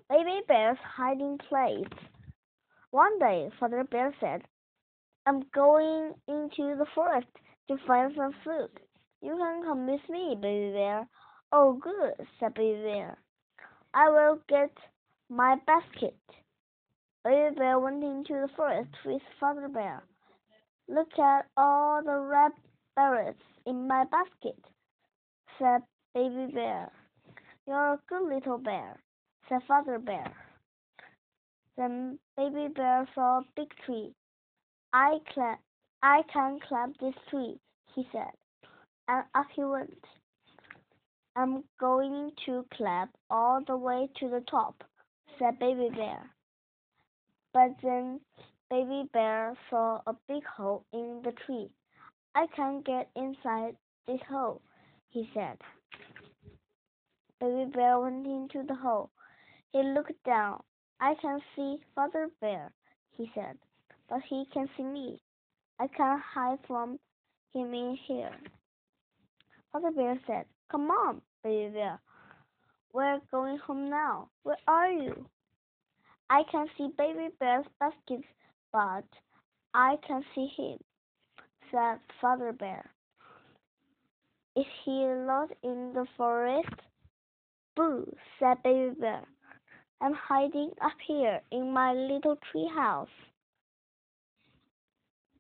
Baby Bear's hiding place. One day, Father Bear said, I'm going into the forest to find some food. You can come with me, Baby Bear. Oh, good, said Baby Bear. I will get my basket. Baby Bear went into the forest with Father Bear. Look at all the red berries in my basket, said Baby Bear. You're a good little bear, said Father Bear. Then Baby Bear saw a big tree. I cla- I can climb this tree, he said, and up he went. I'm going to climb all the way to the top, said Baby Bear. But then Baby Bear saw a big hole in the tree. I can't get inside this hole, he said. Baby Bear went into the hole. He looked down. I can see Father Bear, he said, but he can see me. I can't hide from him in here. Father Bear said, Come on, Baby Bear. We're going home now. Where are you? I can see Baby Bear's basket, but I can see him, said Father Bear. Is he lost in the forest? Boo, said Baby Bear. I'm hiding up here in my little tree house.